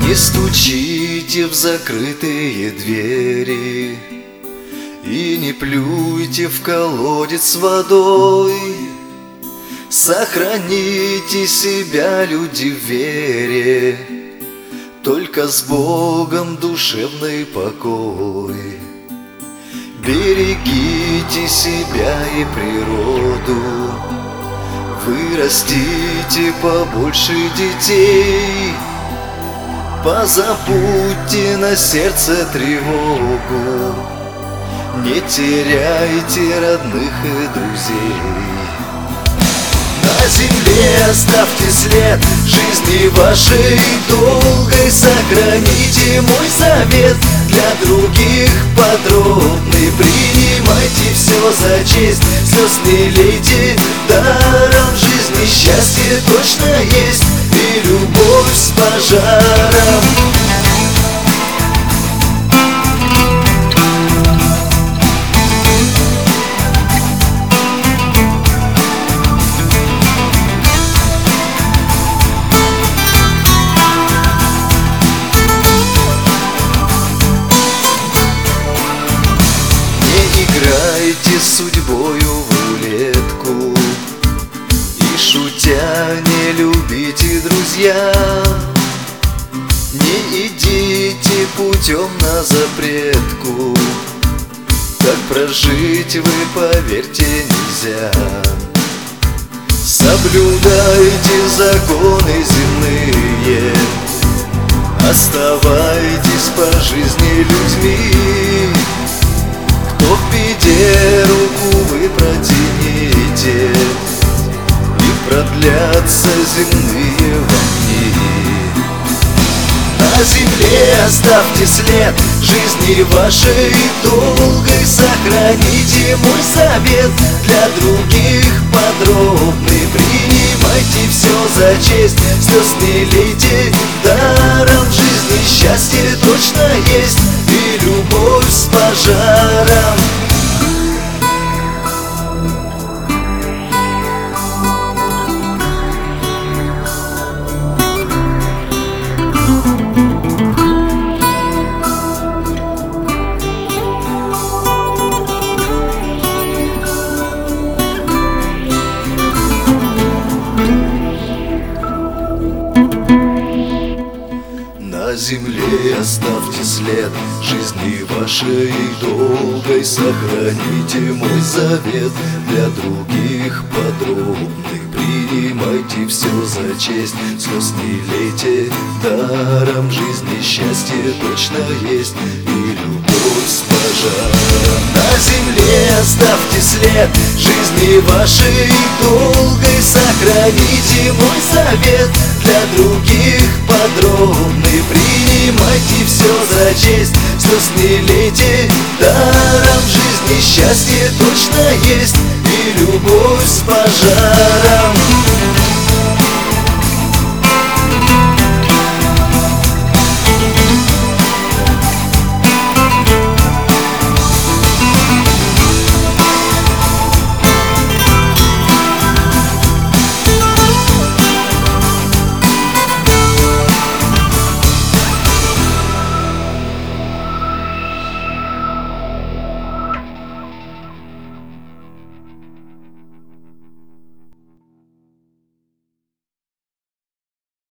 Не стучите в закрытые двери и не плюйте в колодец с водой. Сохраните себя, люди, в вере, только с Богом душевный покой. Берегите себя и природу, вырастите побольше детей. Позабудьте на сердце тревогу, не теряйте родных и друзей. На земле оставьте след жизни вашей долгой. Сохраните мой завет для других подробный. Принимайте все за честь, слез не лейте даром. В жизни счастье точно есть и любовь с пожаром. Играйте с судьбою в рулетку и, шутя, не любите друзья. Не идите путем на запретку, так прожить вы, поверьте, нельзя. Соблюдайте законы земные, оставайтесь по жизни людьми. Кто в беде, руку вы протяните, и продлятся земные вам дни. На земле оставьте след жизни вашей долгой. Сохраните мой завет для других подробный. Принимайте все за честь, слез не лейте даром. В жизни счастье точно есть и любовь с пожаром. На земле оставьте след жизни вашей долгой. Сохраните мой завет для других подробный. Принимайте все за честь, слез не лейте даром. В жизни счастье точно есть и любовь с пожаром. На земле оставьте след жизни вашей долгой. Сохраните мой завет для других подробный. Принимайте все за честь, слез не лейте даром. В жизни счастье точно есть и любовь с пожаром.